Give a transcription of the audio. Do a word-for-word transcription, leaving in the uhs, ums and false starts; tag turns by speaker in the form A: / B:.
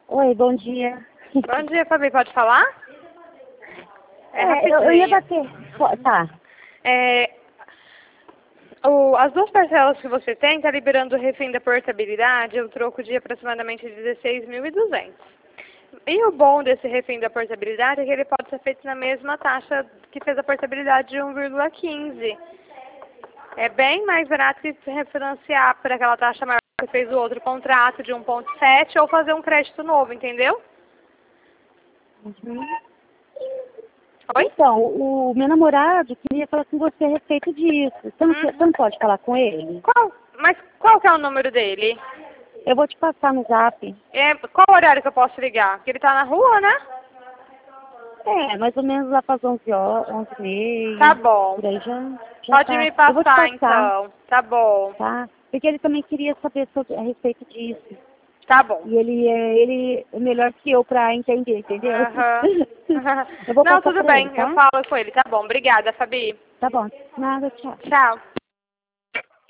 A: Oi, bom dia.
B: Bom dia, Fabi. Pode falar? É,
A: É, eu, eu ia
B: rapidinho.
A: bater. Tá.
B: É, o, as duas parcelas que você tem, está liberando o refém da portabilidade, o troco de aproximadamente dezesseis mil e duzentos. E o bom desse refém da portabilidade é que ele pode ser feito na mesma taxa que fez a portabilidade de um vírgula quinze. É bem mais barato que se refinanciar por aquela taxa maior que você fez o outro contrato de um vírgula sete ou fazer um crédito novo, entendeu?
A: Uhum.
B: Oi?
A: Então, o meu namorado queria falar com você a respeito disso. Você não, quer- você
B: Uhum.
A: não pode falar com ele?
B: Qual? Mas qual que é o número dele?
A: Eu vou te passar no zap.
B: É, qual horário que eu posso ligar? Porque ele tá na rua, né?
A: É, mais ou menos lá para as onze horas, onze e
B: Tá
A: meia.
B: bom.
A: Por aí já, já
B: Pode
A: tá.
B: me
A: Eu vou te
B: passar
A: passar,
B: então. Tá bom.
A: tá? Porque ele também queria saber sobre, a respeito disso.
B: Tá bom.
A: E ele é, ele é melhor que eu para entender, entendeu?
B: Aham.
A: Eu vou
B: Não,
A: passar
B: tudo
A: para ele,
B: bem. Eu
A: tá?
B: falo com ele. Tá bom. Obrigada, Fabi.
A: Tá bom. Nada, tchau.
B: Tchau.